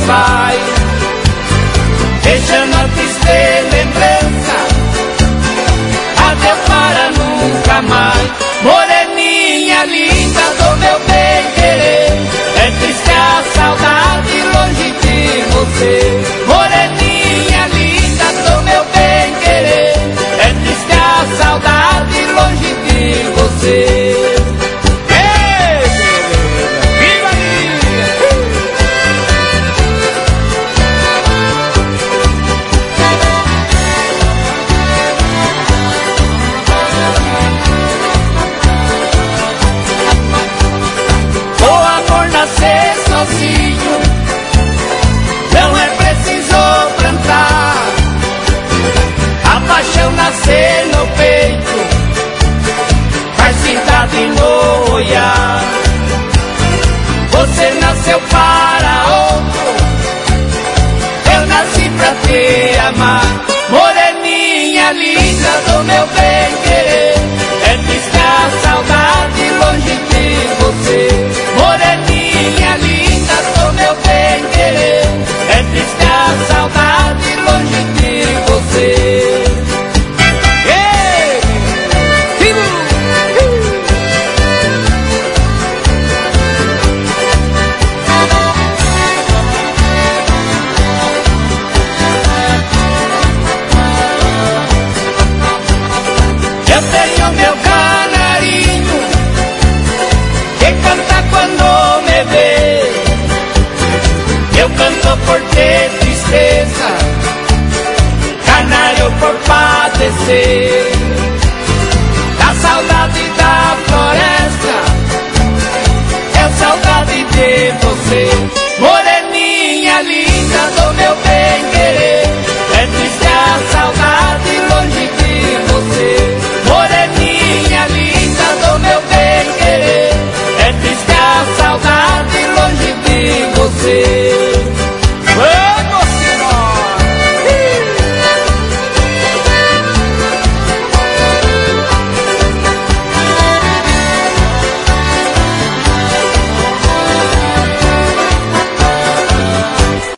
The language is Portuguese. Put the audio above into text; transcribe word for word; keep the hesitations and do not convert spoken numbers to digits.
vai, deixando a triste lembrança, adeus para nunca mais. Moreninha linda do meu bem querer, é triste a saudade longe de você. Moreninha linda do meu bem querer, é triste a saudade longe de você. Nascer sozinho, não é preciso plantar. A paixão nascer no peito, faz cidade no olhar. Você nasceu para outro, eu nasci pra te amar. Moreninha linda do meu bem querer, é triste a saudade longe de você. Moreninha linda do meu bem querer, é triste a saudade longe de você. Ei, vivo, eu tenho meu canarinho que canta quando me vê. Eu canto por ter tristeza, canário por padecer da saudade.